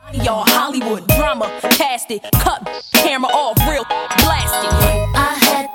Y'all Hollywood drama, cast it, cut camera off, real blasted. I had